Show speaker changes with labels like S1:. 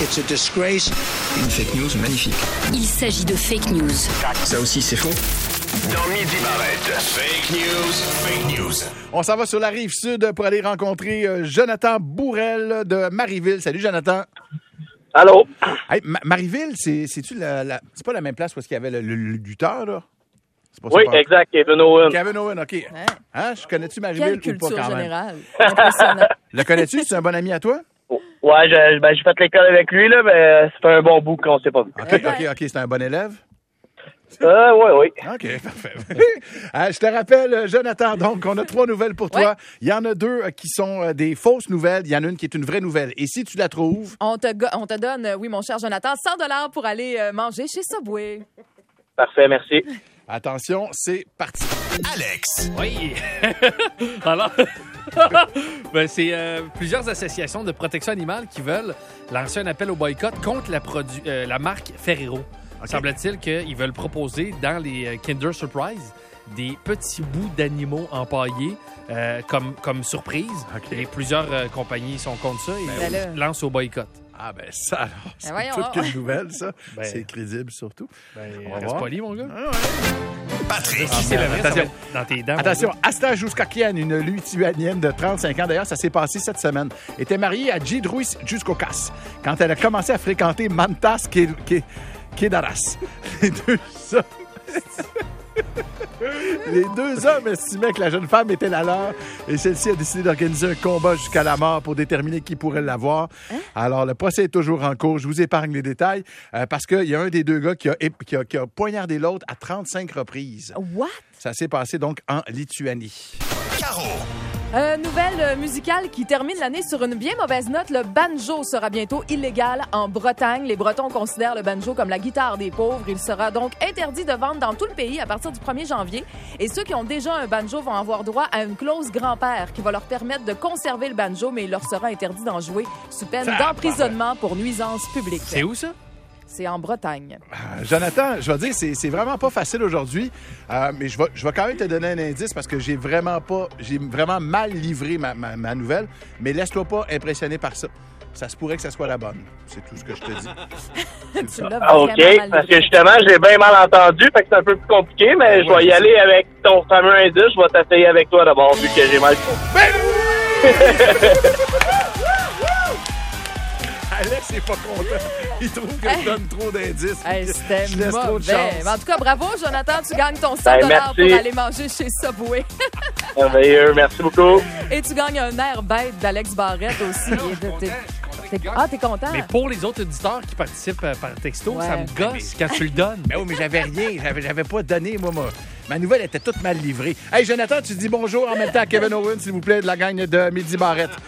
S1: It's a disgrace.
S2: Une fake news magnifique.
S3: Il s'agit de fake news.
S2: Ça aussi, c'est faux.
S4: Dans Midi Barrette, fake news.
S5: On s'en va sur la rive sud pour aller rencontrer Jonathan Bourrel de Marieville. Salut, Jonathan.
S6: Allô?
S5: Hey, Marieville, c'est-tu c'est pas la même place où il y avait le lutteur, là? C'est pas
S6: Oui,
S5: ça,
S6: exact, Kevin Owen.
S5: Kevin Owen, OK. Hein? Je connais-tu Marieville
S7: Quelle
S5: ou pas
S7: culture
S5: quand même?
S7: générale. Impressionnant.
S5: Le connais-tu? C'est un bon ami à toi?
S6: Ouais, j'ai fait l'école avec lui, là, mais ça fait un bon bout qu'on s'est pas vu.
S5: OK. C'est un bon élève?
S6: Oui.
S5: OK, parfait. Je te rappelle, Jonathan, donc, on a 3 nouvelles pour toi.
S7: Ouais.
S5: Il y en a 2 qui sont des fausses nouvelles. Il y en a une qui est une vraie nouvelle. Et si tu la trouves...
S7: On te donne, oui, mon cher Jonathan, 100 $ pour aller manger chez Subway.
S6: Parfait, merci.
S5: Attention, c'est parti.
S4: Alex.
S8: Oui. Alors, c'est plusieurs associations de protection animale qui veulent lancer un appel au boycott contre la marque Ferrero.
S5: Okay.
S8: Semble-t-il qu'ils veulent proposer dans les Kinder Surprise des petits bouts d'animaux empaillés comme surprise.
S5: Okay.
S8: Et plusieurs compagnies sont contre ça et lancent au boycott.
S5: Ah ben ça, alors, c'est
S7: voyons,
S5: toute une nouvelle, ça.
S8: Ben,
S5: c'est crédible, surtout. On va
S8: Reste
S5: voir.
S8: poli, mon gars.
S4: Patrick.
S8: Si c'est le vrai, ça va
S5: attention.
S8: être dans tes dents.
S5: Attention, Asta Jouskakian, une Lituanienne de 35 ans, d'ailleurs, ça s'est passé cette semaine, était mariée à Jidruis Juskokas quand elle a commencé à fréquenter Mantas Kedaras. Les deux hommes estimaient que la jeune femme était la leur et celle-ci a décidé d'organiser un combat jusqu'à la mort pour déterminer qui pourrait l'avoir. Alors, le procès est toujours en cours. Je vous épargne les détails parce qu'il y a un des deux gars qui a poignardé l'autre à 35 reprises.
S7: What?
S5: Ça s'est passé donc en Lituanie.
S4: Caro.
S7: Nouvelle musicale qui termine l'année sur une bien mauvaise note. Le banjo sera bientôt illégal en Bretagne. Les Bretons considèrent le banjo comme la guitare des pauvres. Il sera donc interdit de vendre dans tout le pays à partir du 1er janvier. Et ceux qui ont déjà un banjo vont avoir droit à une clause grand-père qui va leur permettre de conserver le banjo, mais il leur sera interdit d'en jouer sous peine d'emprisonnement pour nuisance publique.
S8: C'est où ça?
S7: C'est en Bretagne.
S5: Jonathan, je vais dire, c'est vraiment pas facile aujourd'hui, mais je vais quand même te donner un indice parce que j'ai vraiment mal livré ma nouvelle, mais laisse-toi pas impressionner par ça. Ça se pourrait que ça soit la bonne. C'est tout ce que je te dis.
S7: Tu l'as
S6: OK,
S7: vraiment mal
S6: parce que
S7: livré.
S6: justement, j'ai bien mal entendu, fait que c'est un peu plus compliqué, mais je vais y aller avec ton fameux indice. Je vais t'essayer avec toi d'abord, vu que j'ai mal
S5: Alex est pas content. Il trouve que je donne trop d'indices.
S7: Hey, c'était
S5: Je laisse trop de
S7: mauvais.
S5: chance.
S7: Mais en tout cas, bravo, Jonathan. Tu gagnes ton 100
S6: Ben,
S7: $
S6: merci.
S7: pour aller manger chez Subway.
S6: Merveilleux, merci beaucoup.
S7: Et tu gagnes un air bête d'Alex Barrette aussi. T'es content?
S8: Mais pour les autres auditeurs qui participent par texto,
S7: Ouais.
S8: ça me gosse quand tu le donnes.
S5: Ben oui, mais j'avais rien. J'avais pas donné, moi. Ma nouvelle était toute mal livrée. Hey, Jonathan, tu dis bonjour en même temps à Kevin Owen, s'il vous plaît, de la gang de Midi Barrette.